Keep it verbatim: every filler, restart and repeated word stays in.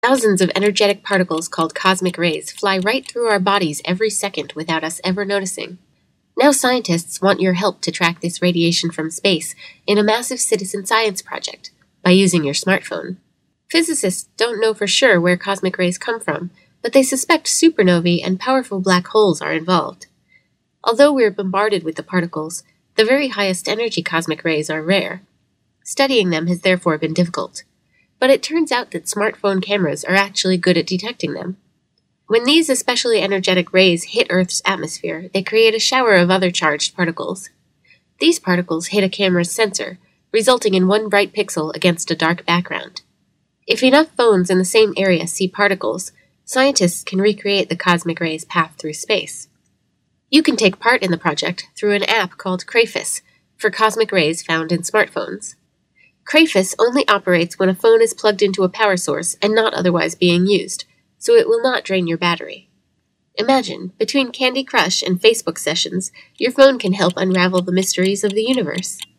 Thousands of energetic particles called cosmic rays fly right through our bodies every second without us ever noticing. Now scientists want your help to track this radiation from space in a massive citizen science project by using your smartphone. Physicists don't know for sure where cosmic rays come from, but they suspect supernovae and powerful black holes are involved. Although we're bombarded with the particles, the very highest energy cosmic rays are rare. Studying them has therefore been difficult. But it turns out that smartphone cameras are actually good at detecting them. When these especially energetic rays hit Earth's atmosphere, they create a shower of other charged particles. These particles hit a camera's sensor, resulting in one bright pixel against a dark background. If enough phones in the same area see particles, scientists can recreate the cosmic rays' path through space. You can take part in the project through an app called Crayfis for cosmic rays found in smartphones. Crayfis only operates when a phone is plugged into a power source and not otherwise being used, so it will not drain your battery. Imagine, between Candy Crush and Facebook sessions, your phone can help unravel the mysteries of the universe.